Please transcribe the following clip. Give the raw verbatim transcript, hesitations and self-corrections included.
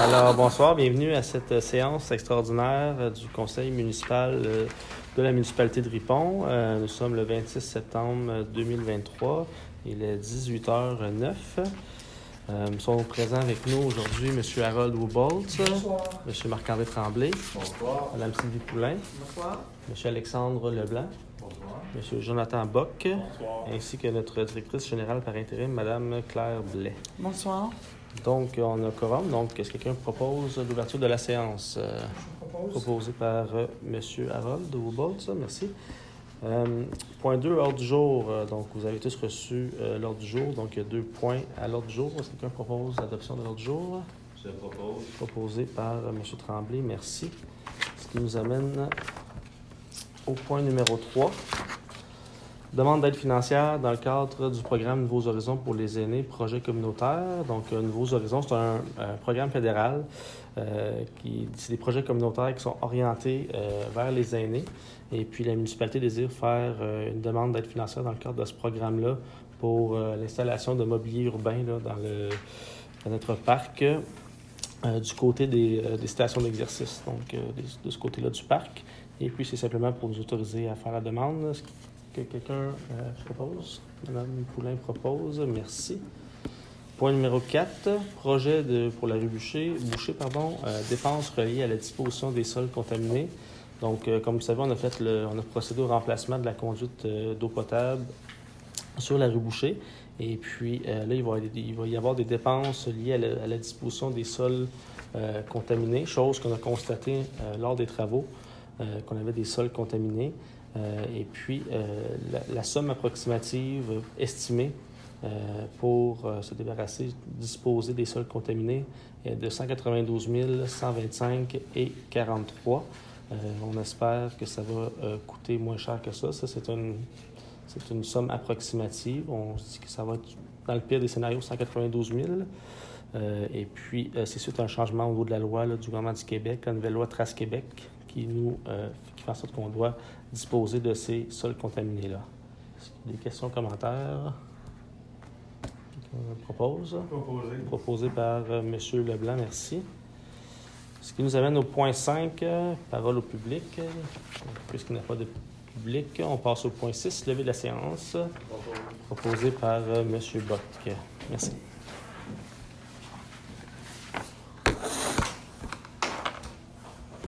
Alors, bonsoir, bienvenue à cette séance extraordinaire du conseil municipal de la municipalité de Ripon. Nous sommes le vingt-six septembre deux mille vingt-trois, il est dix-huit heures zéro neuf. Nous sommes présents avec nous aujourd'hui M. Harold Woubolt, M. Marc-André Tremblay, bonsoir. Mme Sylvie Poulain, bonsoir. M. Alexandre Leblanc, bonsoir. M. Jonathan Bock, bonsoir. ainsi que notre directrice générale par intérim, Mme Claire Blais. Bonsoir. Donc, on a quorum. Donc, est-ce que quelqu'un propose l'ouverture de la séance? Euh, propose. Proposé par euh, M. Harold Woubolt, ça, merci. Euh, point deux, ordre du jour. Euh, donc, vous avez tous reçu euh, l'ordre du jour. Donc, il y a deux points à l'ordre du jour. Est-ce que quelqu'un propose l'adoption de l'ordre du jour? Je propose. Proposé par euh, M. Tremblay, merci. Ce qui nous amène au point numéro trois. Demande d'aide financière dans le cadre du programme Nouveaux Horizons pour les aînés, projet communautaire. Donc, euh, Nouveaux Horizons, c'est un, un programme fédéral euh, qui, c'est des projets communautaires qui sont orientés euh, vers les aînés. Et puis, la municipalité désire faire euh, une demande d'aide financière dans le cadre de ce programme-là pour euh, l'installation de mobilier urbain là, dans, le, dans notre parc euh, du côté des, euh, des stations d'exercice, donc euh, de, de ce côté-là du parc. Et puis, c'est simplement pour nous autoriser à faire la demande. Que quelqu'un euh, propose. Mme Poulain propose. Merci. Point numéro quatre. Projet de, pour la rue Boucher, Boucher pardon, euh, dépenses reliées à la disposition des sols contaminés. Donc, euh, comme vous savez, on a, fait le, on a procédé au remplacement de la conduite euh, d'eau potable sur la rue Boucher. Et puis, euh, là, il va, il va y avoir des dépenses liées à la, à la disposition des sols euh, contaminés, chose qu'on a constatée euh, lors des travaux, euh, qu'on avait des sols contaminés. Euh, et puis, euh, la, la somme approximative estimée euh, pour euh, se débarrasser, disposer des sols contaminés est de cent quatre-vingt-douze mille cent vingt-cinq et quarante-trois. Euh, on espère que ça va euh, coûter moins cher que ça. Ça, c'est une, c'est une somme approximative. On se dit que ça va être, dans le pire des scénarios, cent quatre-vingt-douze mille. Euh, et puis, euh, c'est suite à un changement au niveau de la loi là, du gouvernement du Québec, la nouvelle loi Trace Québec, qui nous euh, qui fait en sorte qu'on doit disposer de ces sols contaminés-là. Est-ce qu'il y a des questions, commentaires? Quelqu'un propose? Proposé. Proposé par euh, M. Leblanc, merci. Ce qui nous amène au point cinq, euh, parole au public. Puisqu'il n'y a pas de public, on passe au point six, levée de la séance, proposé par euh, M. Bock. Merci.